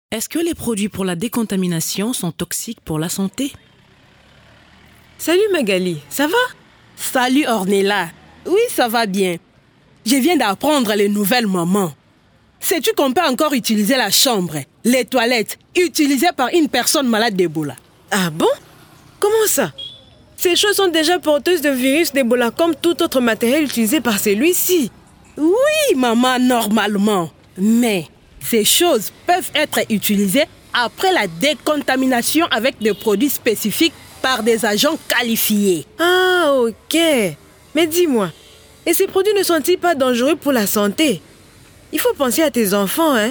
Est-ce que les produits pour la décontamination sont toxiques pour la santé? Salut Magali, ça va? Salut Ornella. Oui, ça va bien. Je viens d'apprendre les nouvelles mamans. Sais-tu qu'on peut encore utiliser la chambre, les toilettes, utilisées par une personne malade d'Ebola? Ah bon? Comment ça? Ces choses sont déjà porteuses de virus d'Ebola comme tout autre matériel utilisé par celui-ci. Oui, maman, normalement. Mais ces choses peuvent être utilisées après la décontamination avec des produits spécifiques par des agents qualifiés. Ah, ok. Mais dis-moi, et ces produits ne sont-ils pas dangereux pour la santé? Il faut penser à tes enfants, hein?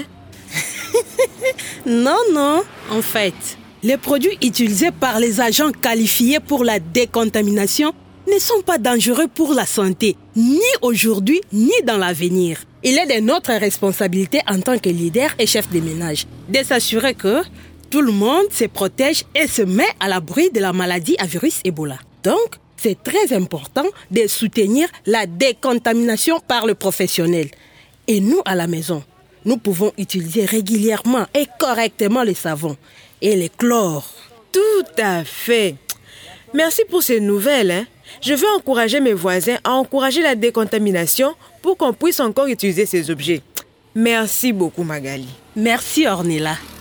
Non. En fait, les produits utilisés par les agents qualifiés pour la décontamination ne sont pas dangereux pour la santé, ni aujourd'hui, ni dans l'avenir. Il est de notre responsabilité en tant que leader et chef de ménage de s'assurer que tout le monde se protège et se met à l'abri de la maladie à virus Ebola. Donc, c'est très important de soutenir la décontamination par le professionnel. Et nous, à la maison, nous pouvons utiliser régulièrement et correctement le savon et le chlore. Tout à fait. Merci pour ces nouvelles, hein? Je veux encourager mes voisins à encourager la décontamination pour qu'on puisse encore utiliser ces objets. Merci beaucoup, Magali. Merci, Ornella.